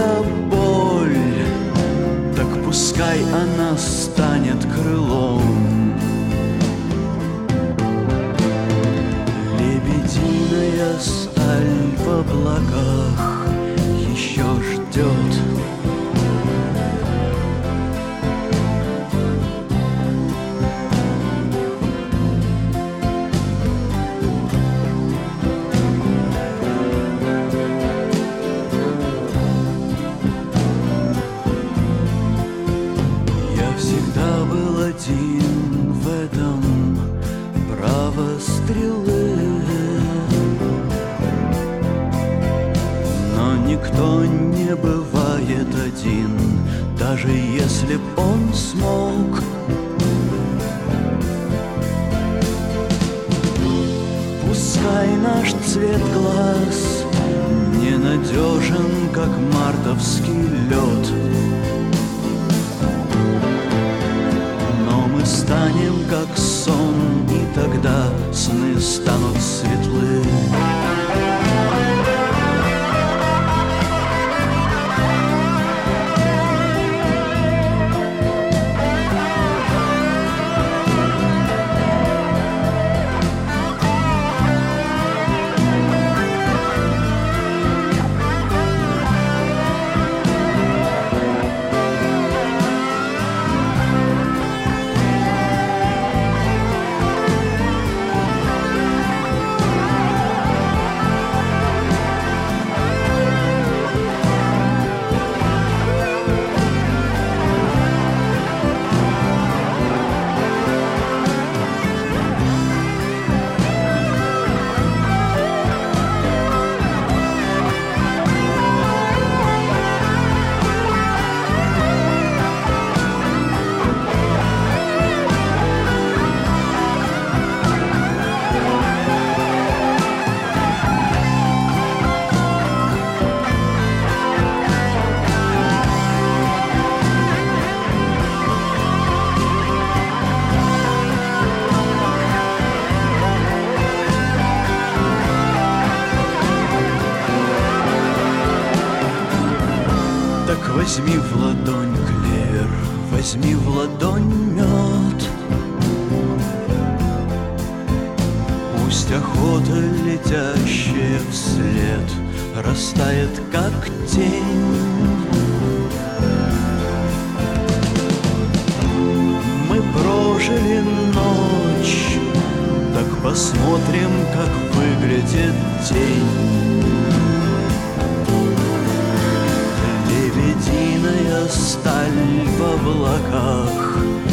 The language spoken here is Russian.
моя боль, так пускай она станет крылом. Лебединая сталь в облаках еще ждет. Один в этом право стрелы, но никто не бывает один, даже если б он смог. Пускай наш цвет глаз ненадежен, как мартовский лед, мы станем как сон, и тогда сны станут светлы. Возьми в ладонь клевер, возьми в ладонь мед. Пусть охота, летящая вслед, растает, как тень. Мы прожили ночь, так посмотрим, как выглядит день. Лебединая сталь в облаках